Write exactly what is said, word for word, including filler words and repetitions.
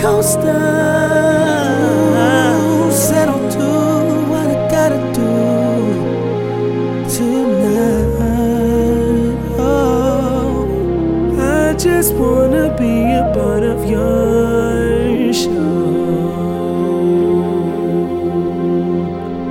coaster. Settle to what I gotta do tonight. Oh, I just wanna be a part of your show.